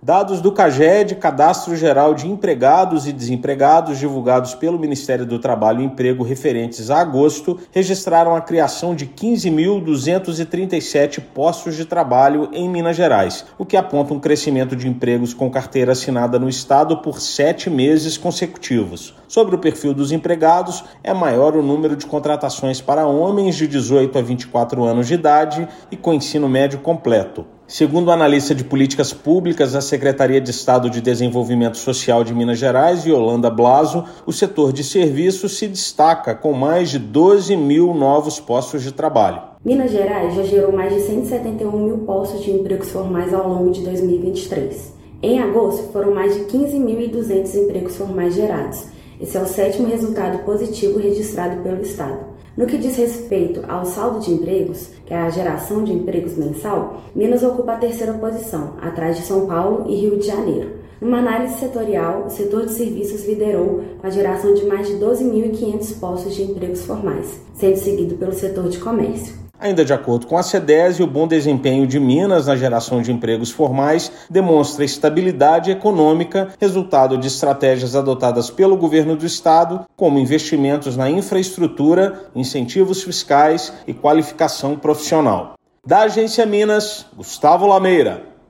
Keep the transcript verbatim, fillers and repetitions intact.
Dados do CAGED, Cadastro Geral de Empregados e Desempregados, divulgados pelo Ministério do Trabalho e Emprego referentes a agosto, registraram a criação de quinze mil duzentos e trinta e sete postos de trabalho em Minas Gerais, o que aponta um crescimento de empregos com carteira assinada no estado por sete meses consecutivos. Sobre o perfil dos empregados, é maior o número de contratações para homens de dezoito a vinte e quatro anos de idade e com ensino médio completo. Segundo o analista de políticas públicas da Secretaria de Estado de Desenvolvimento Social de Minas Gerais, Yolanda Blaso, o setor de serviços se destaca com mais de doze mil novos postos de trabalho. Minas Gerais já gerou mais de cento e setenta e um mil postos de empregos formais ao longo de dois mil e vinte e três. Em agosto, foram mais de quinze mil e duzentos empregos formais gerados. Esse é o sétimo resultado positivo registrado pelo Estado. No que diz respeito ao saldo de empregos, que é a geração de empregos mensal, Minas ocupa a terceira posição, atrás de São Paulo e Rio de Janeiro. Numa análise setorial, o setor de serviços liderou com a geração de mais de doze mil e quinhentos postos de empregos formais, sendo seguido pelo setor de comércio. Ainda de acordo com a CEDESE, o bom desempenho de Minas na geração de empregos formais demonstra estabilidade econômica, resultado de estratégias adotadas pelo governo do estado, como investimentos na infraestrutura, incentivos fiscais e qualificação profissional. Da Agência Minas, Gustavo Lameira.